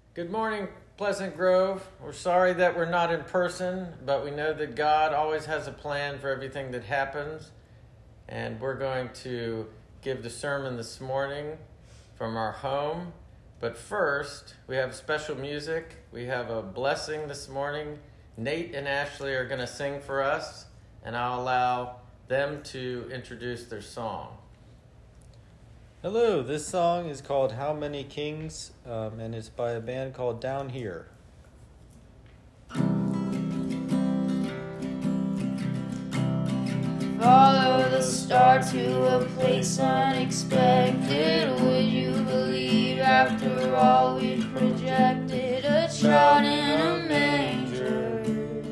Good morning, Pleasant Grove. We're sorry that we're not in person, but we know that God always has a plan for everything that happens. And we're going to give the sermon this morning from our home. But first, we have special music. We have a blessing this morning. Nate and Ashley are going to sing for us, and I'll allow them to introduce their song. Hello, this song is called How Many Kings, and it's by a band called Down Here. Follow the star to a place unexpected. Would you believe after all we projected? A child in a manger,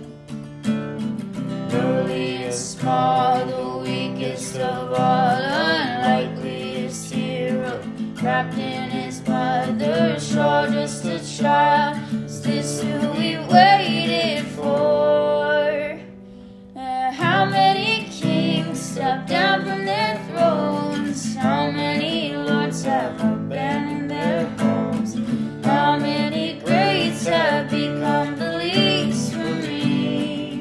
lowly and small, the weakest of all, unlikeliest hero, wrapped in his mother's shawl, just a child. Is this who we waited for? How many kings stepped down from their thrones? How many lords have abandoned their homes? How many greats have become the least for me?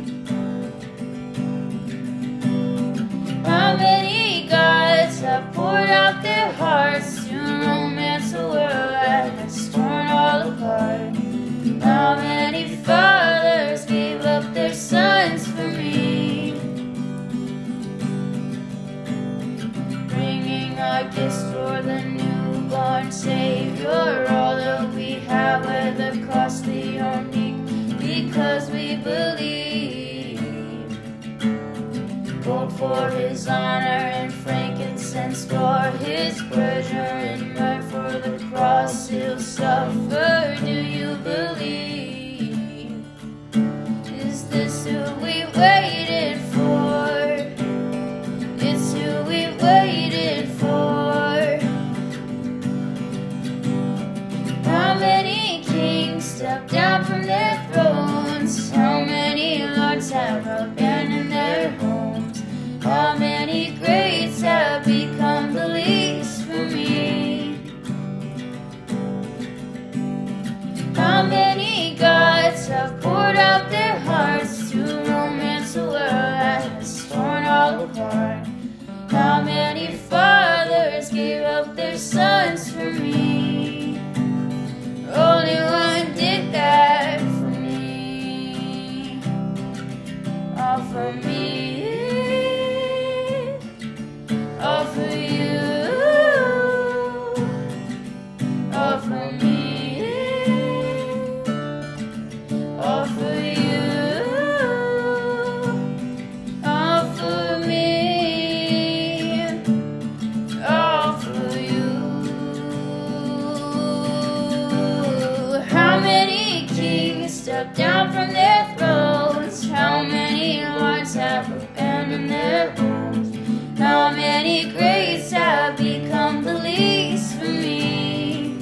How many gods have poured out their hearts to romance a world that has torn all apart? How many fathers gave up their sons for me? Bringing our gifts for the newborn Savior, all that we have, whether costly or meek, because we believe. Gold for his honor and frankincense for his pleasure, and myrrh for the cross he'll suffer. Do you believe? Is this who we waited for? It's who we waited for. How many kings stepped down from their thrones? How many lords have abandoned their homes? How many greats have become the least for me? How many gods have poured out their hearts to romance a world that has torn all apart? How many fathers gave up their sons for me? Only one did that for me. All for me. All for you. All for me. All for you. All for me. All for you. How many kings stepped down from their thrones? How many lords have abandoned their homes? How many greats have become the least for me?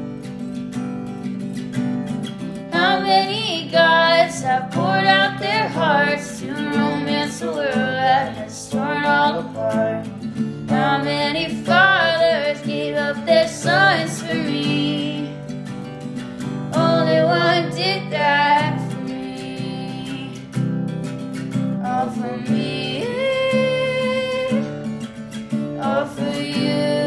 How many gods have poured out their hearts to romance a world that has torn all apart? How many fathers gave up their sons for me? Only one did that for me. All for me. All for you.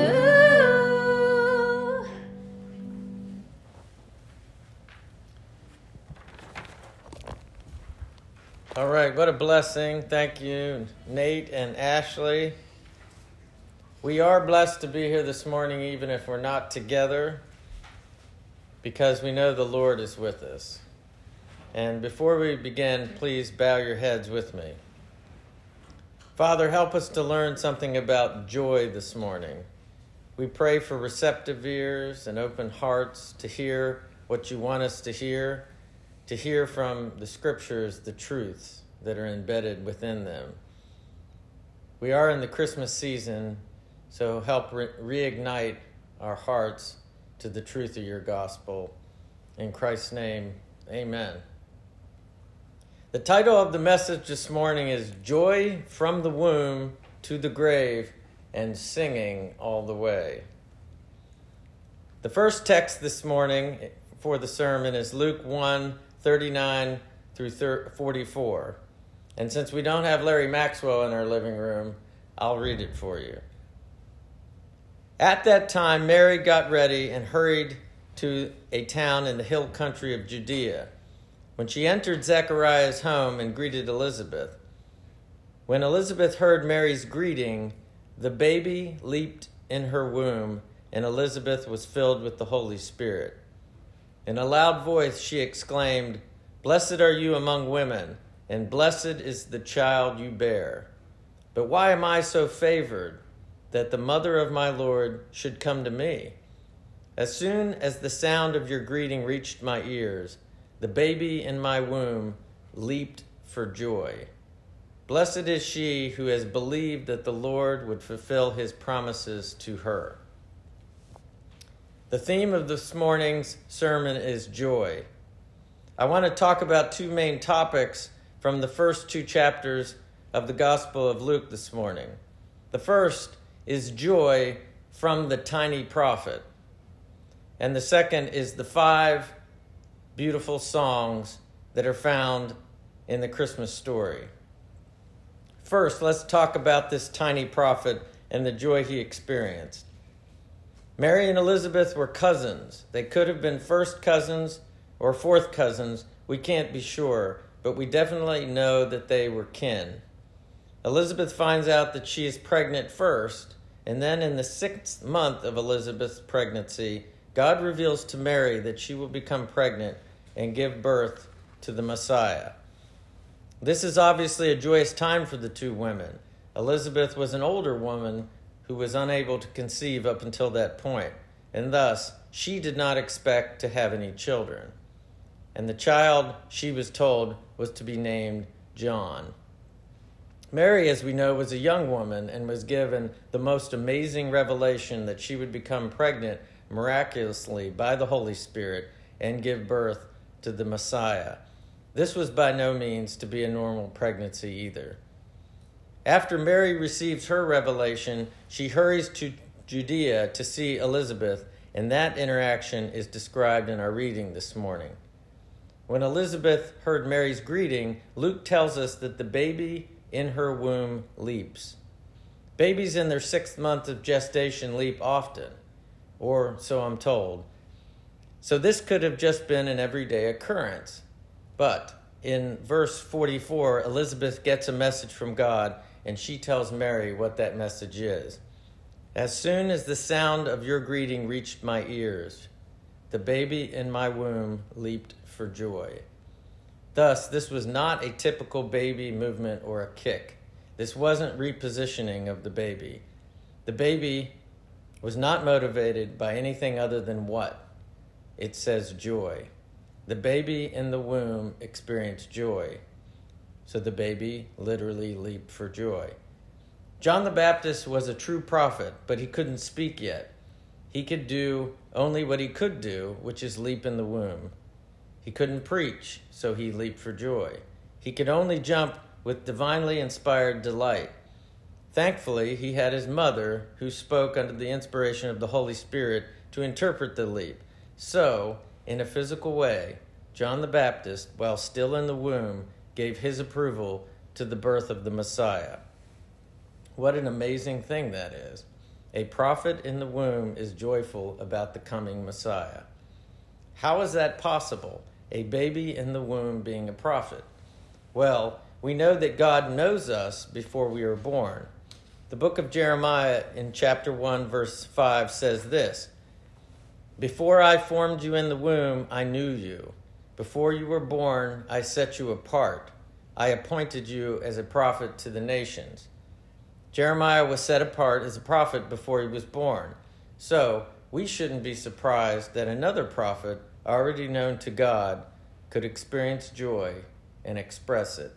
All right, what a blessing. Thank you, Nate and Ashley. We are blessed to be here this morning, even if we're not together, because we know the Lord is with us. And before we begin, please bow your heads with me. Father, help us to learn something about joy this morning. We pray for receptive ears and open hearts to hear what you want us to hear from the scriptures, the truths that are embedded within them. We are in the Christmas season, so help reignite our hearts to the truth of your gospel. In Christ's name, amen. The title of the message this morning is Joy from the Womb to the Grave and Singing All the Way. The first text this morning for the sermon is Luke 1:39 through 44. And since we don't have Larry Maxwell in our living room, I'll read it for you. At that time, Mary got ready and hurried to a town in the hill country of Judea. When she entered Zechariah's home and greeted Elizabeth. When Elizabeth heard Mary's greeting, the baby leaped in her womb, and Elizabeth was filled with the Holy Spirit. In a loud voice she exclaimed, "Blessed are you among women, and blessed is the child you bear. But why am I so favored that the mother of my Lord should come to me? As soon as the sound of your greeting reached my ears, the baby in my womb leaped for joy. Blessed is she who has believed that the Lord would fulfill his promises to her." The theme of this morning's sermon is joy. I want to talk about two main topics from the first two chapters of the Gospel of Luke this morning. The first is joy from the tiny prophet. And the second is the 5 beautiful songs that are found in the Christmas story. First, let's talk about this tiny prophet and the joy he experienced. Mary and Elizabeth were cousins. They could have been first cousins or fourth cousins. We can't be sure, but we definitely know that they were kin. Elizabeth finds out that she is pregnant first, and then in the 6th month of Elizabeth's pregnancy, God reveals to Mary that she will become pregnant and give birth to the Messiah. This is obviously a joyous time for the two women. Elizabeth was an older woman who was unable to conceive up until that point, and thus she did not expect to have any children. And the child, she was told, was to be named John. Mary, as we know, was a young woman and was given the most amazing revelation that she would become pregnant miraculously by the Holy Spirit and give birth to the Messiah. This was by no means to be a normal pregnancy either. After Mary receives her revelation, she hurries to Judea to see Elizabeth, and that interaction is described in our reading this morning. When Elizabeth heard Mary's greeting, Luke tells us that the baby in her womb leaps. Babies in their 6th month of gestation leap often, or so I'm told. So this could have just been an everyday occurrence. But in verse 44, Elizabeth gets a message from God, and she tells Mary what that message is. "As soon as the sound of your greeting reached my ears, the baby in my womb leaped for joy." Thus, this was not a typical baby movement or a kick. This wasn't repositioning of the baby. The baby was not motivated by anything other than what? It says joy. The baby in the womb experienced joy. So the baby literally leaped for joy. John the Baptist was a true prophet, but he couldn't speak yet. He could do only what he could do, which is leap in the womb. He couldn't preach, so he leaped for joy. He could only jump with divinely inspired delight. Thankfully, he had his mother, who spoke under the inspiration of the Holy Spirit, to interpret the leap. So, in a physical way, John the Baptist, while still in the womb, gave his approval to the birth of the Messiah. What an amazing thing that is. A prophet in the womb is joyful about the coming Messiah. How is that possible? A baby in the womb being a prophet? Well, we know that God knows us before we are born. The book of Jeremiah in chapter 1, verse 5 says this, "Before I formed you in the womb, I knew you. Before you were born, I set you apart. I appointed you as a prophet to the nations." Jeremiah was set apart as a prophet before he was born. So, we shouldn't be surprised that another prophet, already known to God, could experience joy and express it.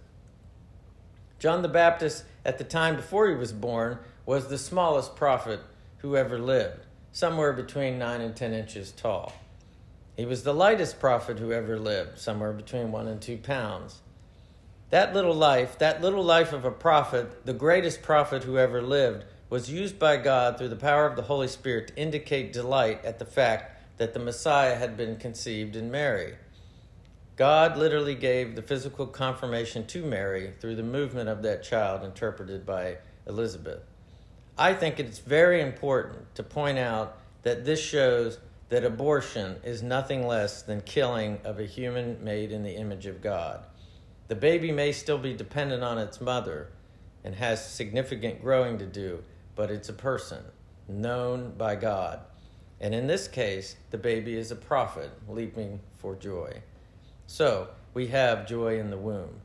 John the Baptist, at the time before he was born, was the smallest prophet who ever lived, somewhere between 9 and 10 inches tall. He was the lightest prophet who ever lived, somewhere between 1 and 2 pounds. That little life of a prophet, the greatest prophet who ever lived, was used by God through the power of the Holy Spirit to indicate delight at the fact that the Messiah had been conceived in Mary. God literally gave the physical confirmation to Mary through the movement of that child interpreted by Elizabeth. I think it's very important to point out that this shows that abortion is nothing less than killing of a human made in the image of God. The baby may still be dependent on its mother and has significant growing to do, but it's a person known by God. And in this case, the baby is a prophet leaping for joy. So, we have joy in the womb.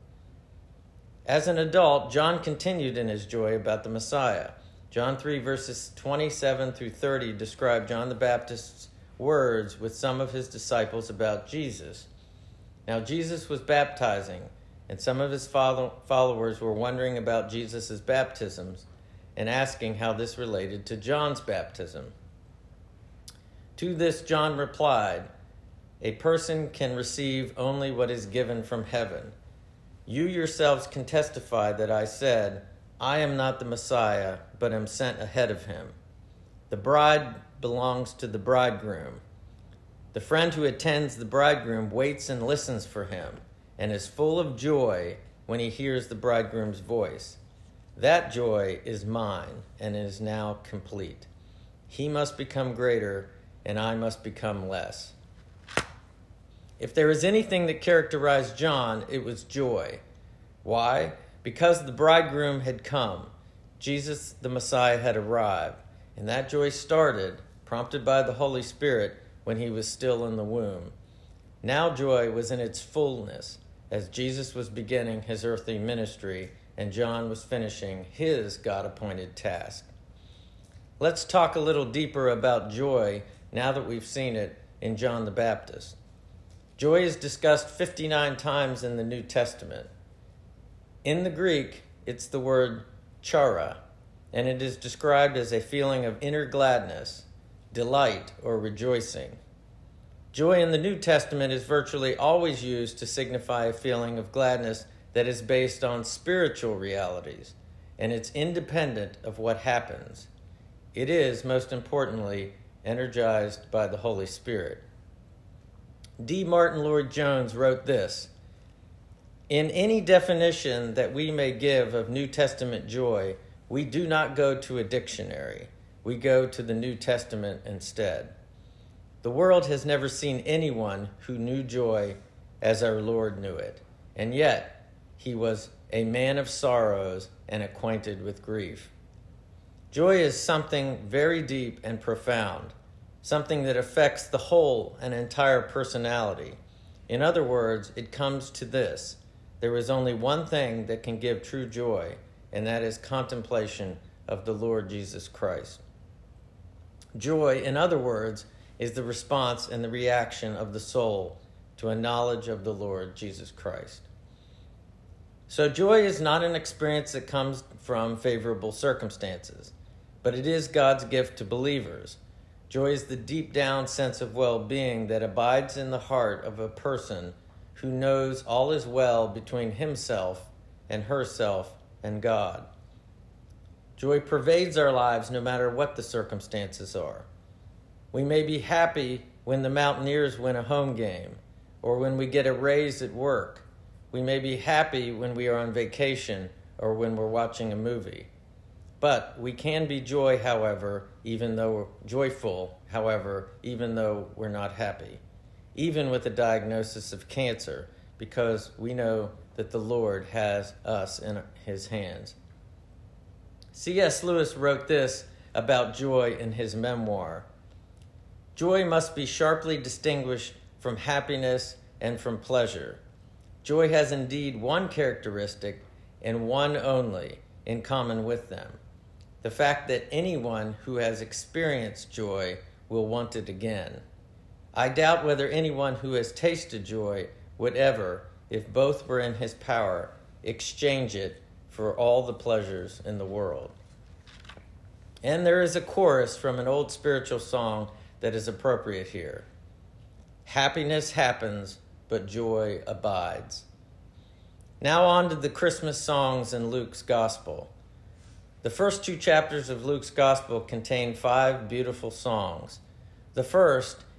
As an adult, John continued in his joy about the Messiah. John 3, verses 27 through 30 describe John the Baptist's words with some of his disciples about Jesus. Now, Jesus was baptizing, and some of his followers were wondering about Jesus' baptisms and asking how this related to John's baptism. To this, John replied, "A person can receive only what is given from heaven. You yourselves can testify that I said, 'I am not the Messiah, but am sent ahead of him.' The bride belongs to the bridegroom. The friend who attends the bridegroom waits and listens for him and is full of joy when he hears the bridegroom's voice. That joy is mine and is now complete. He must become greater and I must become less." If there is anything that characterized John, it was joy. Why? Because the bridegroom had come. Jesus, the Messiah, had arrived, and that joy started, prompted by the Holy Spirit, when he was still in the womb. Now joy was in its fullness, as Jesus was beginning his earthly ministry, and John was finishing his God-appointed task. Let's talk a little deeper about joy now that we've seen it in John the Baptist. Joy is discussed 59 times in the New Testament. In the Greek, it's the word chara, and it is described as a feeling of inner gladness, delight, or rejoicing. Joy in the New Testament is virtually always used to signify a feeling of gladness that is based on spiritual realities, and it's independent of what happens. It is, most importantly, energized by the Holy Spirit. D. Martin Lloyd-Jones wrote this: "In any definition that we may give of New Testament joy, we do not go to a dictionary. We go to the New Testament instead. The world has never seen anyone who knew joy as our Lord knew it, and yet he was a man of sorrows and acquainted with grief." Joy is something very deep and profound, something that affects the whole and entire personality. In other words, it comes to this: there is only one thing that can give true joy, and that is contemplation of the Lord Jesus Christ. Joy, in other words, is the response and the reaction of the soul to a knowledge of the Lord Jesus Christ. So joy is not an experience that comes from favorable circumstances, but it is God's gift to believers. Joy is the deep down sense of well-being that abides in the heart of a person who knows all is well between himself and herself and God. Joy pervades our lives no matter what the circumstances are. We may be happy when the Mountaineers win a home game or when we get a raise at work. We may be happy when we are on vacation or when we're watching a movie. But we can be joyful, however, even though we're not happy, even with a diagnosis of cancer, because we know that the Lord has us in his hands. C.S. Lewis wrote this about joy in his memoir: "Joy must be sharply distinguished from happiness and from pleasure. Joy has indeed one characteristic, and one only, in common with them: the fact that anyone who has experienced joy will want it again. I doubt whether anyone who has tasted joy would ever, if both were in his power, exchange it for all the pleasures in the world." And there is a chorus from an old spiritual song that is appropriate here: "Happiness happens, but joy abides." Now on to the Christmas songs in Luke's Gospel. The first 2 chapters of Luke's Gospel contain 5 beautiful songs. The first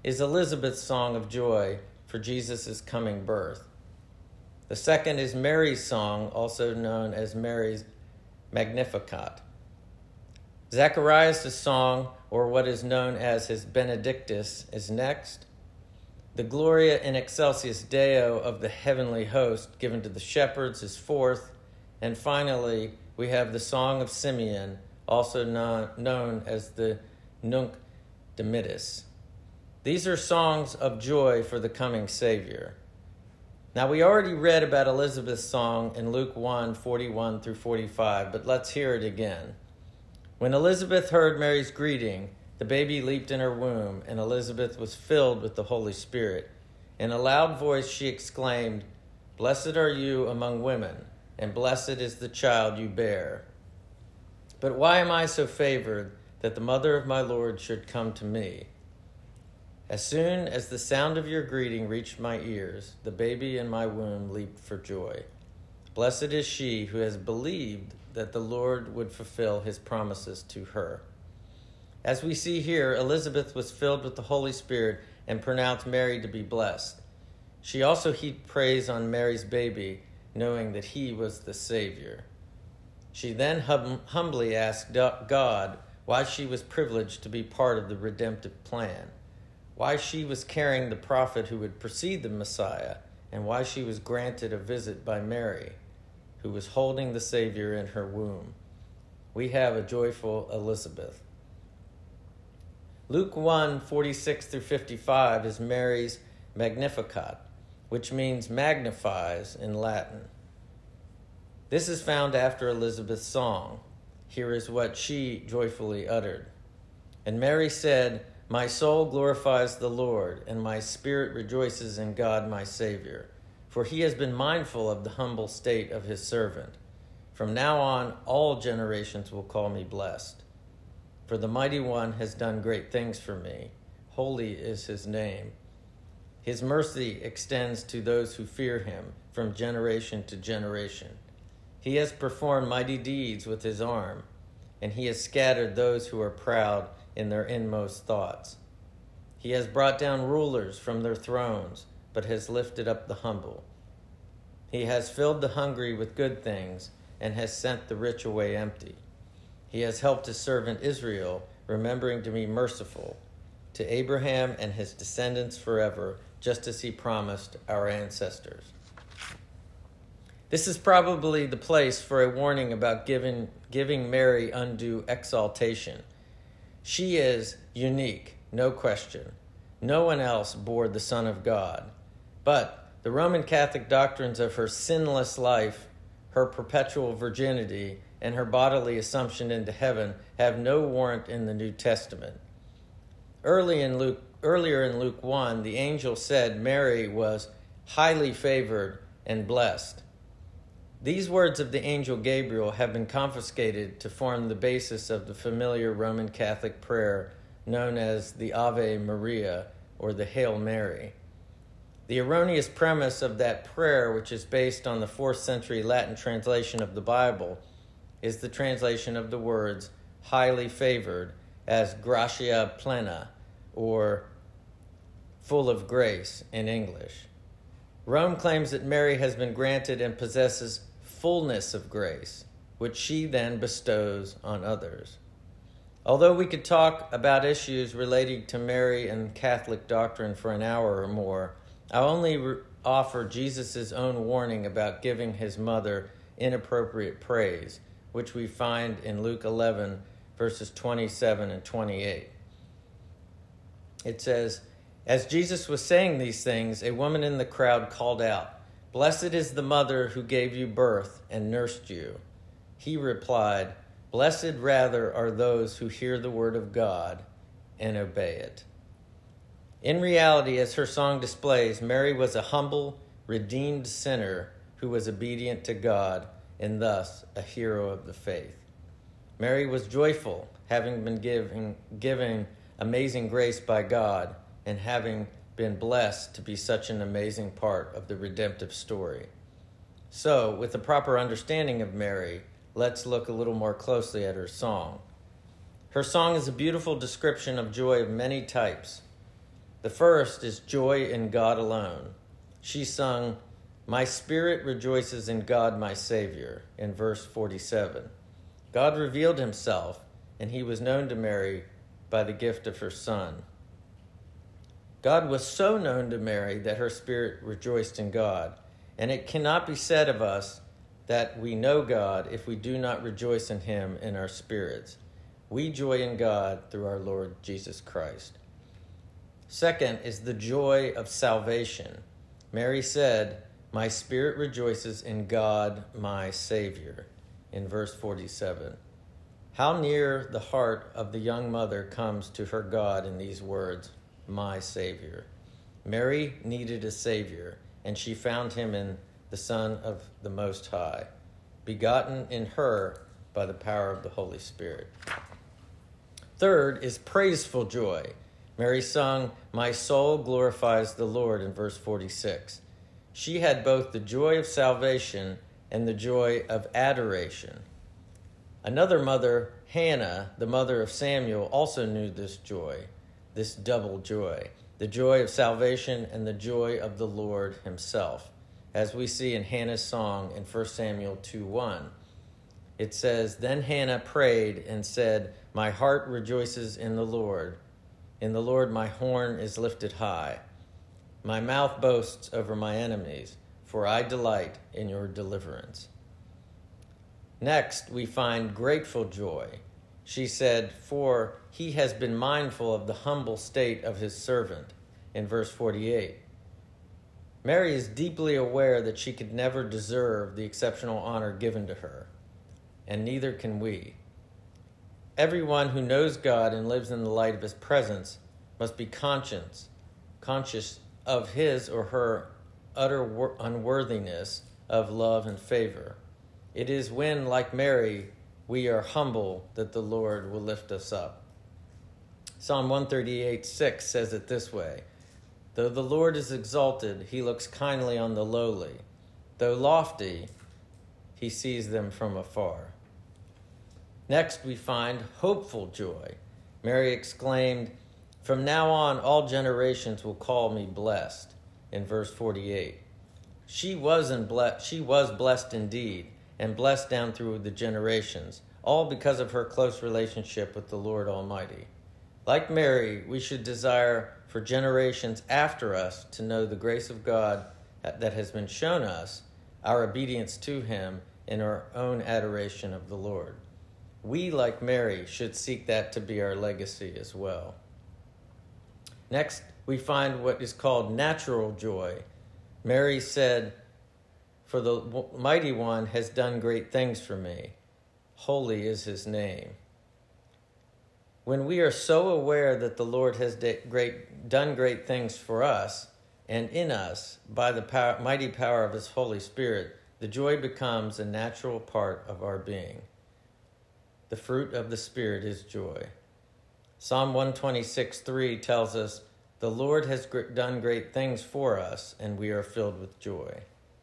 is Elizabeth's song of joy for Jesus' coming birth. The second is Mary's song, also known as Mary's Magnificat. Zacharias' song, or what is known as his Benedictus, is next. The Gloria in Excelsis Deo of the heavenly host given to the shepherds is fourth. And finally, we have the Song of Simeon, also known as the Nunc Dimittis. These are songs of joy for the coming Savior. Now, we already read about Elizabeth's song in Luke 1, 41 through 45, but let's hear it again. When Elizabeth heard Mary's greeting, the baby leaped in her womb, and Elizabeth was filled with the Holy Spirit. In a loud voice she exclaimed, "Blessed are you among women, and blessed is the child you bear. But why am I so favored that the mother of my Lord should come to me? As soon as the sound of your greeting reached my ears, the baby in my womb leaped for joy. Blessed is she who has believed that the Lord would fulfill his promises to her." As we see here, Elizabeth was filled with the Holy Spirit and pronounced Mary to be blessed. She also heaped praise on Mary's baby, knowing that he was the Savior. She then humbly asked God why she was privileged to be part of the redemptive plan, why she was carrying the prophet who would precede the Messiah, and why she was granted a visit by Mary, who was holding the Savior in her womb. We have a joyful Elizabeth. Luke 1, 46 through 55 is Mary's Magnificat, which means magnifies in Latin. This is found after Elizabeth's song. Here is what she joyfully uttered. And Mary said, "My soul glorifies the Lord, and my spirit rejoices in God my Savior. For he has been mindful of the humble state of his servant. From now on, all generations will call me blessed. For the Mighty One has done great things for me. Holy is his name. His mercy extends to those who fear him from generation to generation. He has performed mighty deeds with his arm, and he has scattered those who are proud in their inmost thoughts. He has brought down rulers from their thrones, but has lifted up the humble. He has filled the hungry with good things and has sent the rich away empty. He has helped his servant Israel, remembering to be merciful to Abraham and his descendants forever, just as he promised our ancestors." This is probably the place for a warning about giving Mary undue exaltation. She is unique, no question. No one else bore the Son of God. But the Roman Catholic doctrines of her sinless life, her perpetual virginity, and her bodily assumption into heaven have no warrant in the New Testament. Earlier in Luke 1, the angel said Mary was highly favored and blessed. These words of the angel Gabriel have been confiscated to form the basis of the familiar Roman Catholic prayer known as the Ave Maria, or the Hail Mary. The erroneous premise of that prayer, which is based on the 4th century Latin translation of the Bible, is the translation of the words highly favored as gratia plena, or full of grace in English. Rome claims that Mary has been granted and possesses fullness of grace, which she then bestows on others. Although we could talk about issues relating to Mary and Catholic doctrine for an hour or more, I'll only offer Jesus' own warning about giving his mother inappropriate praise, which we find in Luke 11, verses 27 and 28. It says, "As Jesus was saying these things, a woman in the crowd called out, 'Blessed is the mother who gave you birth and nursed you.' He replied, 'Blessed rather are those who hear the word of God and obey it.'" In reality, as her song displays, Mary was a humble, redeemed sinner who was obedient to God and thus a hero of the faith. Mary was joyful, having been given amazing grace by God and having been blessed to be such an amazing part of the redemptive story. So, with a proper understanding of Mary, let's look a little more closely at her song. Her song is a beautiful description of joy of many types. The first is joy in God alone. She sung, "My spirit rejoices in God my Savior," in verse 47. God revealed himself, and he was known to Mary by the gift of her Son. God was so known to Mary that her spirit rejoiced in God, and it cannot be said of us that we know God if we do not rejoice in him in our spirits. We joy in God through our Lord Jesus Christ. Second is the joy of salvation. Mary said, "My spirit rejoices in God, my Savior," in verse 47. How near the heart of the young mother comes to her God in these words, "my Savior." Mary needed a Savior, and she found him in the Son of the Most High, begotten in her by the power of the Holy Spirit. Third is praiseful joy. Mary sung, "My soul glorifies the Lord," in verse 46. She had both the joy of salvation and the joy of adoration. Another mother, Hannah, the mother of Samuel, also knew this joy, this double joy, the joy of salvation and the joy of the Lord himself, as we see in Hannah's song in 1 Samuel 2:1. It says, "Then Hannah prayed and said, 'My heart rejoices in the Lord. In the Lord my horn is lifted high. My mouth boasts over my enemies, for I delight in your deliverance.'" Next, we find grateful joy. She said, "For he has been mindful of the humble state of his servant," in verse 48. Mary is deeply aware that she could never deserve the exceptional honor given to her, and neither can we. Everyone who knows God and lives in the light of his presence must be conscious of his or her utter unworthiness of love and favor. It is when, like Mary, we are humble that the Lord will lift us up. Psalm 138:6 says it this way, "Though the Lord is exalted, he looks kindly on the lowly. Though lofty, he sees them from afar." Next, we find hopeful joy. Mary exclaimed, "From now on, all generations will call me blessed," in verse 48. She was blessed indeed, and blessed down through the generations, all because of her close relationship with the Lord Almighty. Like Mary, we should desire for generations after us to know the grace of God that has been shown us, our obedience to him, and our own adoration of the Lord. We, like Mary, should seek that to be our legacy as well. Next, we find what is called natural joy. Mary said, "For the Mighty One has done great things for me. Holy is his name." When we are so aware that the Lord has done great things for us and in us by the mighty power of his Holy Spirit, the joy becomes a natural part of our being. The fruit of the Spirit is joy. Psalm 126:3 tells us, "The Lord has done great things for us, and we are filled with joy."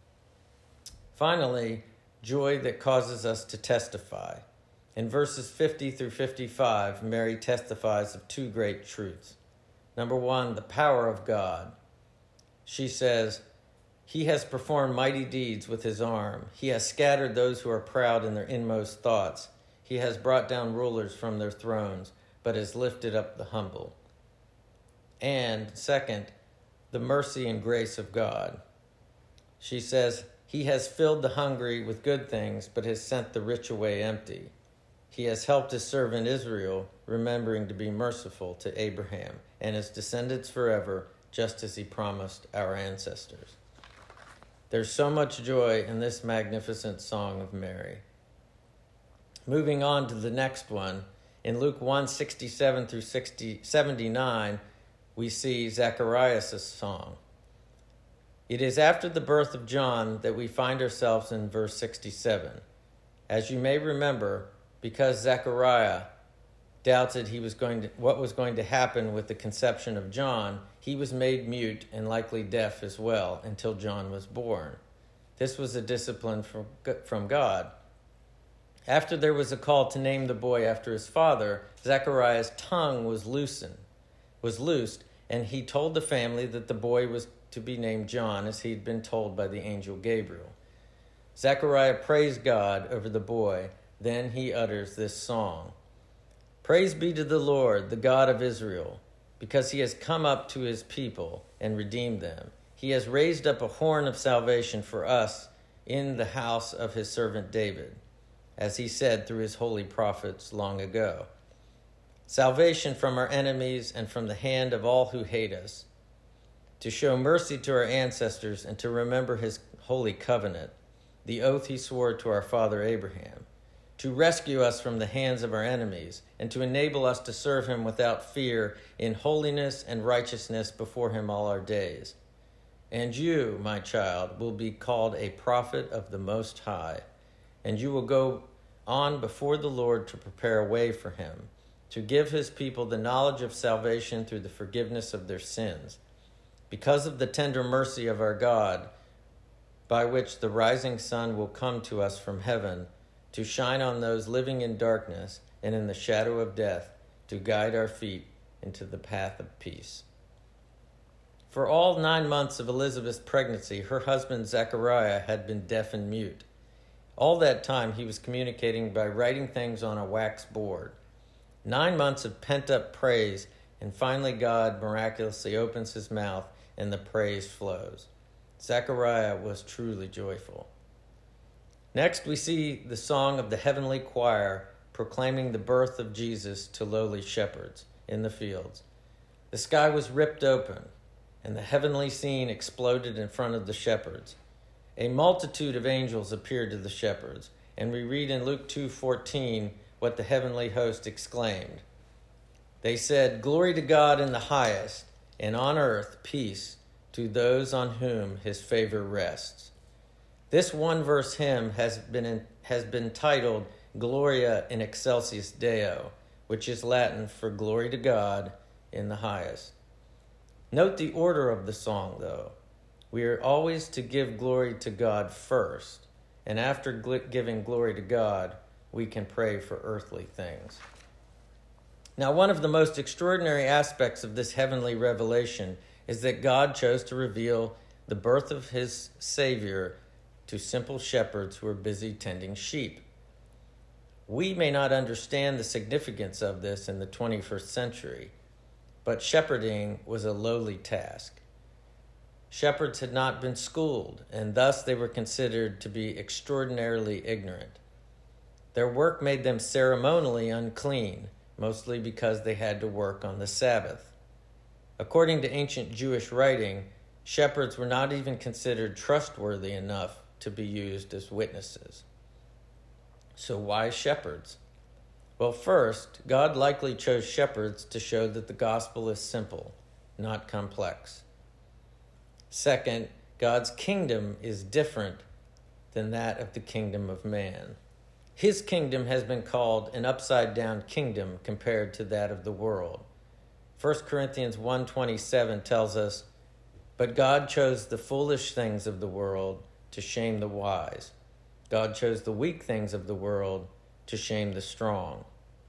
Finally, joy that causes us to testify. In verses 50 through 55, Mary testifies of two great truths. Number one, the power of God. She says, "He has performed mighty deeds with his arm. He has scattered those who are proud in their inmost thoughts. He has brought down rulers from their thrones, but has lifted up the humble." And second, the mercy and grace of God. She says, "He has filled the hungry with good things, but has sent the rich away empty. He has helped his servant Israel, remembering to be merciful to Abraham and his descendants forever, just as he promised our ancestors." There's so much joy in this magnificent song of Mary. Moving on to the next one, in Luke 1:67 through 79, we see Zacharias' song. It is after the birth of John that we find ourselves in verse 67. As you may remember, because Zechariah doubted what was going to happen with the conception of John, he was made mute and likely deaf as well until John was born. This was a discipline from God. After there was a call to name the boy after his father, Zechariah's tongue was loosed, and he told the family that the boy was to be named John, as he'd been told by the angel Gabriel. Zechariah praised God over the boy. Then he utters this song. Praise be to the Lord, the God of Israel, because he has come up to his people and redeemed them. He has raised up a horn of salvation for us in the house of his servant David, as he said through his holy prophets long ago. Salvation from our enemies and from the hand of all who hate us, to show mercy to our ancestors and to remember his holy covenant, the oath he swore to our father Abraham, to rescue us from the hands of our enemies and to enable us to serve him without fear in holiness and righteousness before him all our days. And you, my child, will be called a prophet of the Most High, and you will go on before the Lord to prepare a way for him, to give his people the knowledge of salvation through the forgiveness of their sins, because of the tender mercy of our God, by which the rising sun will come to us from heaven, to shine on those living in darkness and in the shadow of death, to guide our feet into the path of peace. For all 9 months of Elizabeth's pregnancy, her husband Zechariah had been deaf and mute. All that time he was communicating by writing things on a wax board. 9 months of pent-up praise, and finally God miraculously opens his mouth and the praise flows. Zechariah was truly joyful. Next, we see the song of the heavenly choir proclaiming the birth of Jesus to lowly shepherds in the fields. The sky was ripped open, and the heavenly scene exploded in front of the shepherds. A multitude of angels appeared to the shepherds, and we read in Luke 2:14 what the heavenly host exclaimed. They said, "Glory to God in the highest, and on earth peace to those on whom his favor rests." This one-verse hymn has been titled Gloria in Excelsis Deo, which is Latin for glory to God in the highest. Note the order of the song, though. We are always to give glory to God first, and after giving glory to God, we can pray for earthly things. Now, one of the most extraordinary aspects of this heavenly revelation is that God chose to reveal the birth of his Savior to simple shepherds who are busy tending sheep. We may not understand the significance of this in the 21st century, but shepherding was a lowly task. Shepherds had not been schooled, and thus they were considered to be extraordinarily ignorant. Their work made them ceremonially unclean, mostly because they had to work on the Sabbath. According to ancient Jewish writing, shepherds were not even considered trustworthy enough to be used as witnesses. So why shepherds? Well, first, God likely chose shepherds to show that the gospel is simple, not complex. Second, God's kingdom is different than that of the kingdom of man. His kingdom has been called an upside-down kingdom compared to that of the world. 1 Corinthians 1:27 tells us, "But God chose the foolish things of the world to shame the wise. God chose the weak things of the world to shame the strong."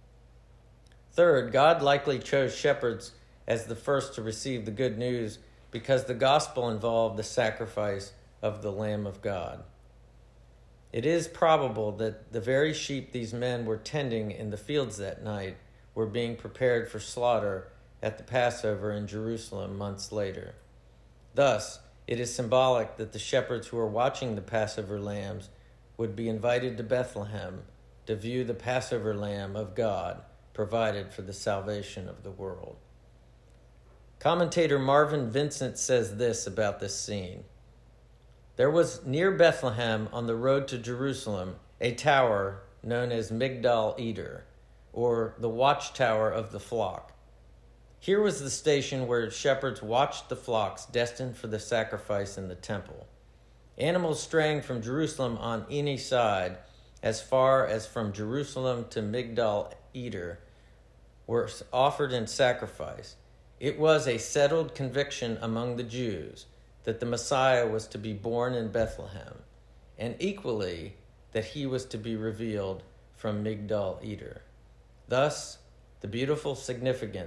Third, God likely chose shepherds as the first to receive the good news because the gospel involved the sacrifice of the Lamb of God. It is probable that the very sheep these men were tending in the fields that night were being prepared for slaughter at the Passover in Jerusalem months later. Thus, it is symbolic that the shepherds who were watching the Passover lambs would be invited to Bethlehem to view the Passover lamb of God provided for the salvation of the world. Commentator Marvin Vincent says this about this scene. There was near Bethlehem on the road to Jerusalem a tower known as Migdal Eder, or the watchtower of the flock. Here was the station where shepherds watched the flocks destined for the sacrifice in the temple. Animals straying from Jerusalem on any side, as far as from Jerusalem to Migdal Eder, were offered in sacrifice. It was a settled conviction among the Jews that the Messiah was to be born in Bethlehem, and equally that he was to be revealed from Migdal Eder. Thus, the beautiful significance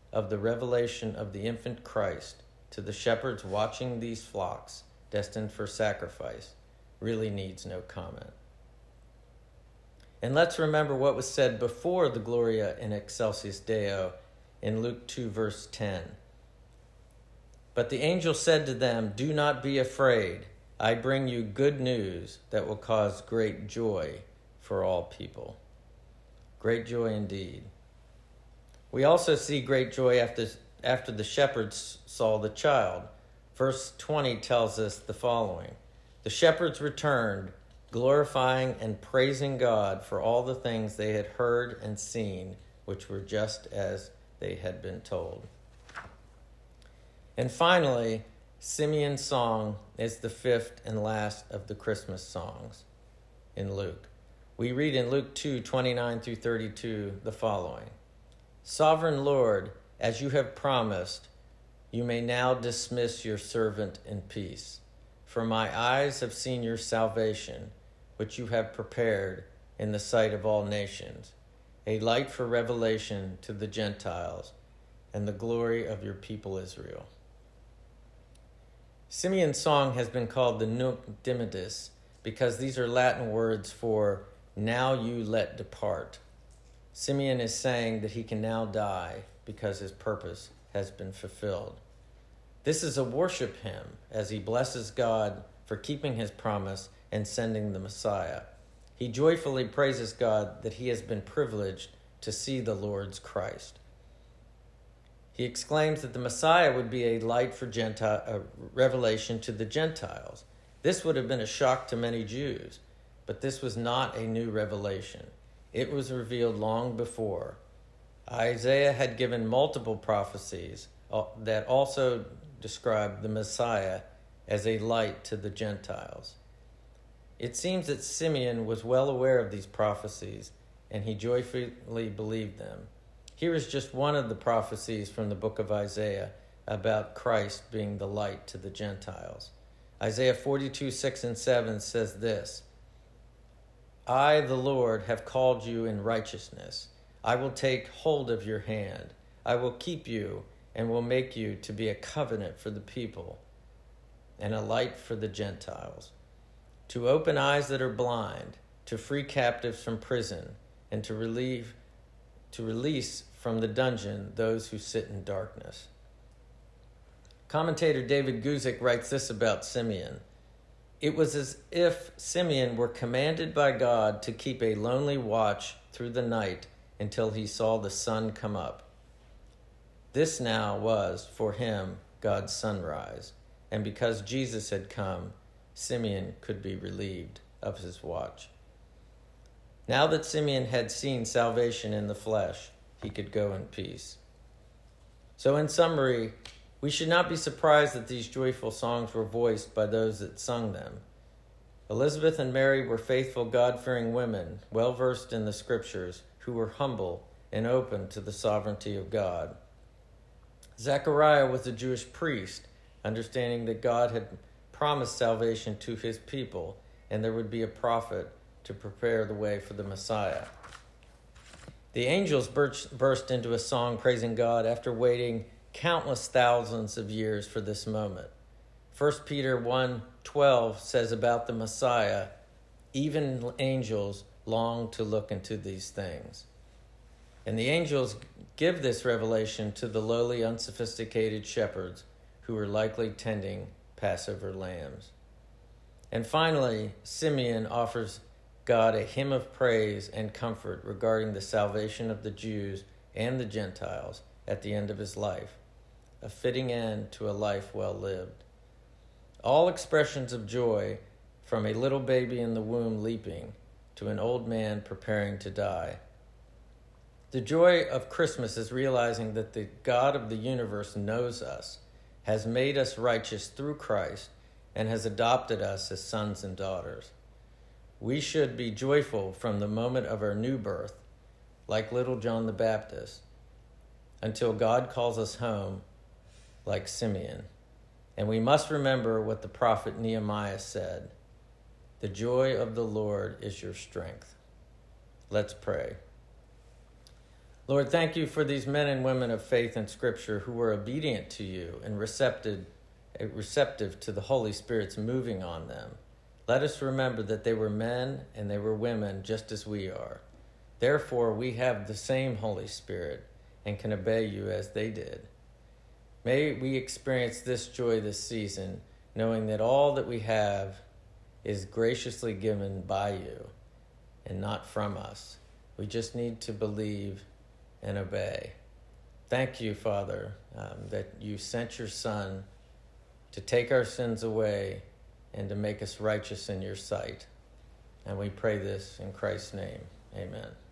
of the revelation of the infant Christ to the shepherds watching these flocks destined for sacrifice really needs no comment. And let's remember what was said before the Gloria in Excelsis Deo in Luke 2, verse 10. But the angel said to them, "Do not be afraid. I bring you good news that will cause great joy for all people." Great joy indeed. We also see great joy after the shepherds saw the child. Verse 20 tells us the following. The shepherds returned, glorifying and praising God for all the things they had heard and seen, which were just as they had been told. And finally, Simeon's song is the fifth and last of the Christmas songs in Luke. We read in Luke 2:29 through 32 the following. Sovereign Lord, as you have promised, you may now dismiss your servant in peace. For my eyes have seen your salvation, which you have prepared in the sight of all nations, a light for revelation to the Gentiles and the glory of your people Israel. Simeon's song has been called the Nunc Dimittis because these are Latin words for now you let depart. Simeon is saying that he can now die because his purpose has been fulfilled. This is a worship hymn as he blesses God for keeping his promise and sending the Messiah. He joyfully praises God that he has been privileged to see the Lord's Christ. He exclaims that the Messiah would be a light for revelation to the Gentiles. This would have been a shock to many Jews, but this was not a new revelation. It was revealed long before. Isaiah had given multiple prophecies that also described the Messiah as a light to the Gentiles. It seems that Simeon was well aware of these prophecies, and he joyfully believed them. Here is just one of the prophecies from the book of Isaiah about Christ being the light to the Gentiles. Isaiah 42:6 and 7 says this, I, the Lord, have called you in righteousness. I will take hold of your hand. I will keep you and will make you to be a covenant for the people and a light for the Gentiles, to open eyes that are blind, to free captives from prison, and to release from the dungeon those who sit in darkness. Commentator David Guzik writes this about Simeon. It was as if Simeon were commanded by God to keep a lonely watch through the night until he saw the sun come up. This now was, for him, God's sunrise, and because Jesus had come, Simeon could be relieved of his watch. Now that Simeon had seen salvation in the flesh, he could go in peace. So in summary, we should not be surprised that these joyful songs were voiced by those that sung them. Elizabeth and Mary were faithful, God-fearing women, well-versed in the scriptures, who were humble and open to the sovereignty of God. Zechariah was a Jewish priest, understanding that God had promised salvation to his people, and there would be a prophet to prepare the way for the Messiah. The angels burst into a song praising God after waiting countless thousands of years for this moment. 1 Peter 1:12 says about the Messiah, even angels long to look into these things. And the angels give this revelation to the lowly, unsophisticated shepherds who were likely tending Passover lambs. And finally, Simeon offers God a hymn of praise and comfort regarding the salvation of the Jews and the Gentiles at the end of his life, a fitting end to a life well lived. All expressions of joy, from a little baby in the womb leaping to an old man preparing to die. The joy of Christmas is realizing that the God of the universe knows us, has made us righteous through Christ, and has adopted us as sons and daughters. We should be joyful from the moment of our new birth, like little John the Baptist, until God calls us home, like Simeon. And we must remember what the prophet Nehemiah said, the joy of the Lord is your strength. Let's pray. Lord, thank you for these men and women of faith and Scripture who were obedient to you and receptive to the Holy Spirit's moving on them. Let us remember that they were men and they were women just as we are. Therefore, we have the same Holy Spirit and can obey you as they did. May we experience this joy this season, knowing that all that we have is graciously given by you and not from us. We just need to believe and obey. Thank you, Father, that you sent your Son to take our sins away and to make us righteous in your sight. And we pray this in Christ's name. Amen.